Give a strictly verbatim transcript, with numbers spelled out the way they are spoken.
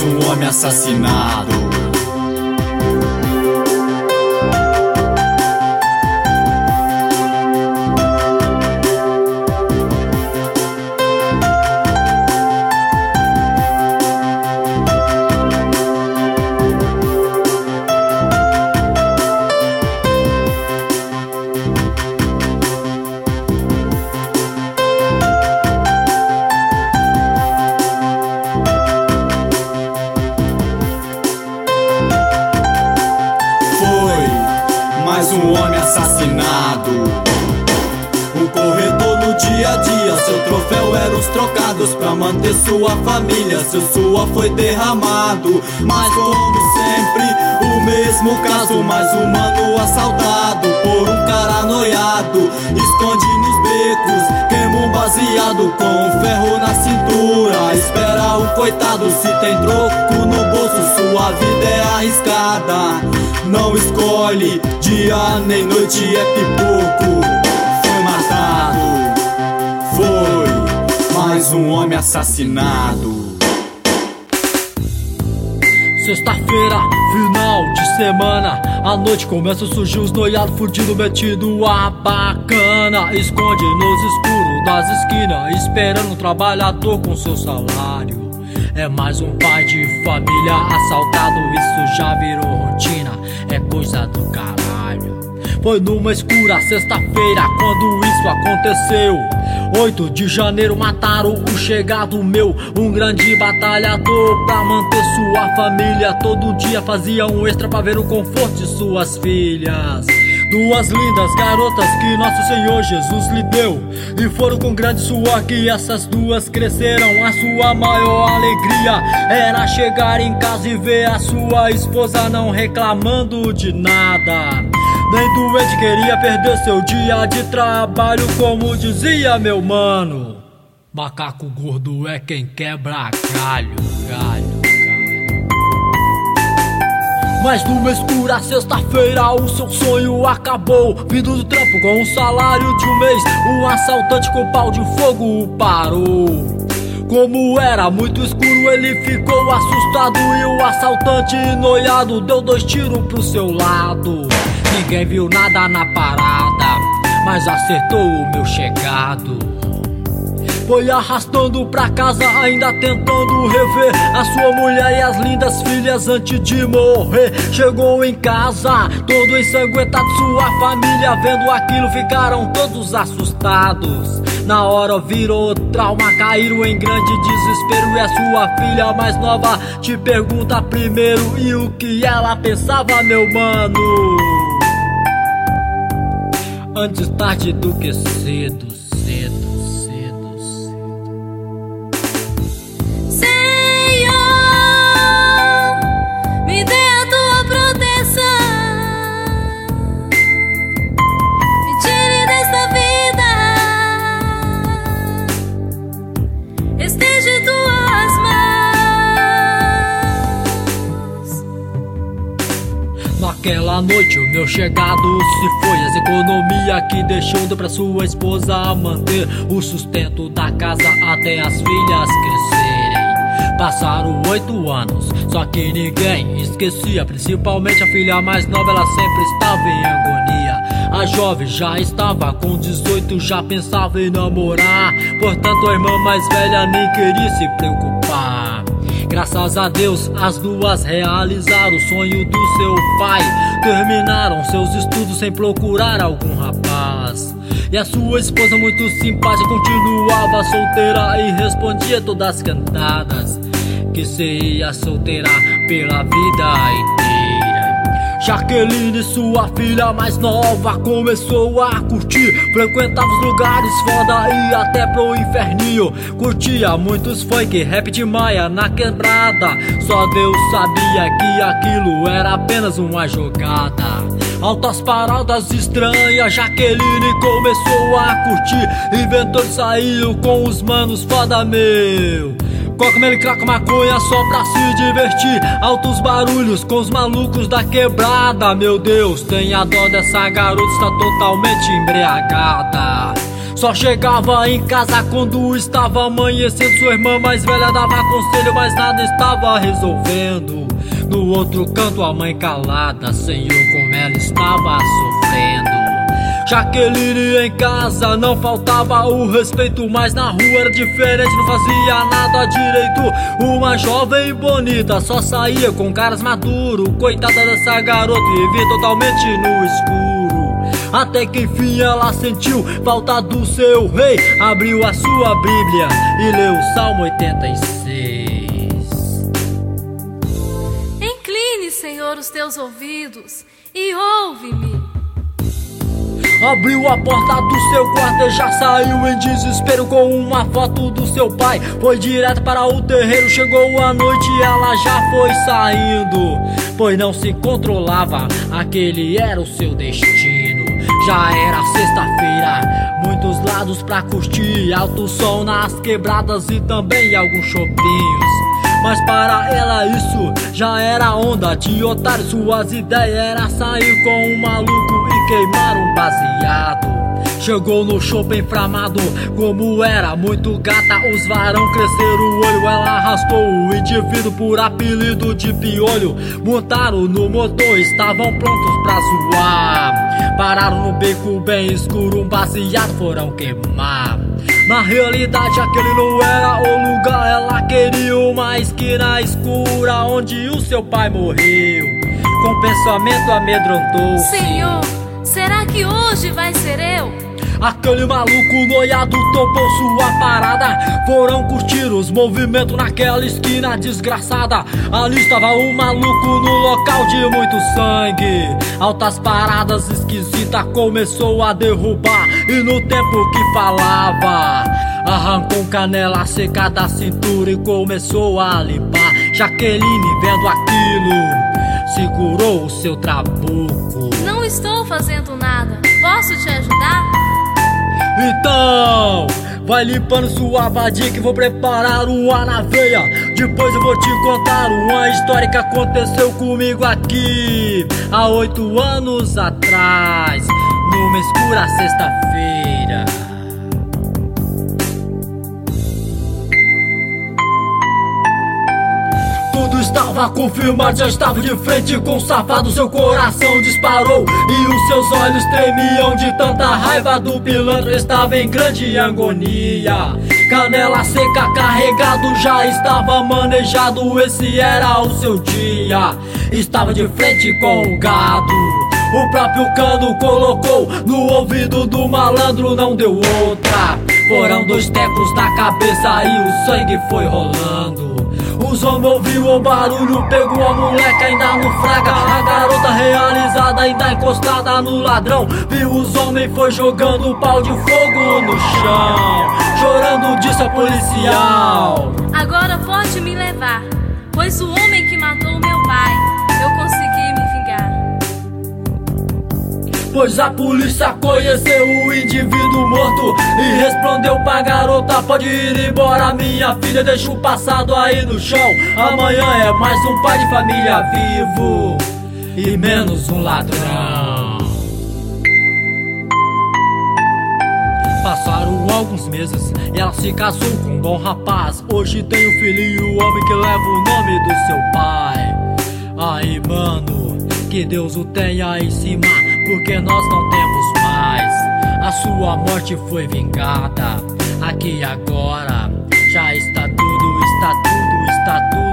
um homem assassinado. Mais um homem assassinado. Um corredor no dia a dia, seu troféu era os trocados pra manter sua família, seu suor foi derramado. Mas como sempre, o mesmo caso, mais um mano assaltado por um cara anoiado. Esconde nos becos, queima um baseado com um ferro na cintura. Espera o coitado, se tem troco no bolso, sua vida é arriscada. Não escolhe dia nem noite, é pipoco. Foi matado, foi mais um homem assassinado. Sexta-feira, final de semana, à noite começa a surgir os noiados fudido, metido a bacana. Esconde nos escuros das esquinas, esperando um trabalhador com seu salário. É mais um pai de família assaltado, isso já virou rotina, é coisa do caralho. Foi numa escura sexta-feira quando isso aconteceu. Oito de janeiro mataram o chegado meu, um grande batalhador pra manter sua família. Todo dia fazia um extra pra ver o conforto de suas filhas. Duas lindas garotas que nosso Senhor Jesus lhe deu, e foram com grande suor que essas duas cresceram. A sua maior alegria era chegar em casa e ver a sua esposa não reclamando de nada. Nem doente queria perder seu dia de trabalho, como dizia meu mano: macaco gordo é quem quebra galho, galho. Mas numa escura sexta-feira o seu sonho acabou. Vindo do trampo com um salário de um mês, um assaltante com pau de fogo parou. Como era muito escuro ele ficou assustado, e o assaltante noiado deu dois tiros pro seu lado. Ninguém viu nada na parada, mas acertou o meu chegado. Foi arrastando pra casa, ainda tentando rever a sua mulher e as lindas filhas antes de morrer. Chegou em casa, todo ensanguentado, sua família vendo aquilo ficaram todos assustados. Na hora virou trauma, caíram em grande desespero, e a sua filha mais nova te pergunta primeiro e o que ela pensava, meu mano. Antes tarde do que cedo, cedo. Naquela noite o meu chegado se foi, as economias que deixou deu pra sua esposa manter o sustento da casa até as filhas crescerem. Passaram oito anos, só que ninguém esquecia, principalmente a filha mais nova, ela sempre estava em agonia. A jovem já estava com dezoito, já pensava em namorar, portanto a irmã mais velha nem queria se preocupar. Graças a Deus as duas realizaram o sonho do seu pai, terminaram seus estudos sem procurar algum rapaz. E a sua esposa muito simpática continuava solteira e respondia todas as cantadas que seria solteira pela vida inteira. Jaqueline, sua filha mais nova, começou a curtir, frequentava os lugares foda e até pro inferninho. Curtia muitos funk, rap de maia na quebrada, só Deus sabia que aquilo era apenas uma jogada. Altas paradas estranhas, Jaqueline começou a curtir, inventou e saiu com os manos foda, meu. Coca, mel e crack, maconha só pra se divertir, altos barulhos com os malucos da quebrada. Meu Deus, tenha dó dessa garota, está totalmente embriagada. Só chegava em casa quando estava amanhecendo. Sua irmã mais velha dava conselho, mas nada estava resolvendo. No outro canto a mãe calada, senhor, como ela estava sofrendo. Jaqueline em casa não faltava o respeito, mas na rua era diferente, não fazia nada direito. Uma jovem bonita só saía com caras maduros. Coitada dessa garota, vivia totalmente no escuro. Até que enfim ela sentiu falta do seu rei. Abriu a sua Bíblia e leu o Salmo oitenta e seis. Incline, Senhor, os teus ouvidos e ouve-me. Abriu a porta do seu quarto e já saiu em desespero com uma foto do seu pai. Foi direto para o terreiro, chegou a noite e ela já foi saindo, pois não se controlava, aquele era o seu destino. Já era sexta-feira, muitos lados pra curtir, alto som nas quebradas e também alguns shoppinhos. Mas para ela isso já era onda de otário. Suas ideias era sair com um maluco e queimar um baseado. Chegou no shopping inflamado, como era muito gata, os varão cresceram o olho. Ela arrastou o indivíduo por apelido de piolho. Montaram no motor, estavam prontos pra zoar. Pararam no beco bem escuro, um baseado foram queimar. Na realidade aquele não era o lugar, ela queria uma esquina escura onde o seu pai morreu. Com pensamento amedrontou-se: Senhor, será que hoje vai ser eu? Aquele maluco noiado topou sua parada. Foram curtir os movimentos naquela esquina desgraçada. Ali estava o maluco no local de muito sangue. Altas paradas esquisitas começou a derrubar. E no tempo que falava, arrancou canela seca da cintura e começou a limpar. Jaqueline, vendo aquilo, segurou o seu trabuco. Não estou fazendo nada, posso te ajudar? Então, vai limpando sua vadia que vou preparar uma na veia. Depois eu vou te contar uma história que aconteceu comigo aqui há oito anos atrás, numa escura sexta-feira. Tudo estava confirmado, já estava de frente com o safado. Seu coração disparou e os seus olhos tremiam de tanta raiva do pilantra. Estava em grande agonia. Canela seca carregado, já estava manejado. Esse era o seu dia. Estava de frente com o gado. O próprio cano colocou no ouvido do malandro, não deu outra. Foram dois tecos na cabeça e o sangue foi rolando. Os homens ouviram o barulho, pegou a moleca ainda no fraga. A garota realizada ainda encostada no ladrão. Viu os homens, foi jogando o pau de fogo no chão. Chorando disse ao policial: Agora pode me levar, pois o homem que matou meu pai, eu consegui me vingar. Pois a polícia conheceu o indivíduo morto e respondeu pra garota: pode ir embora, minha filha, deixa o passado aí no chão. Amanhã é mais um pai de família vivo e menos um ladrão. Passaram alguns meses e ela se casou com um bom rapaz. Hoje tem um filhinho, o homem que leva o nome do seu pai. Aí, mano, que Deus o tenha em cima, porque nós não temos mais. A sua morte foi vingada. Aqui agora já está tudo, está tudo, está tudo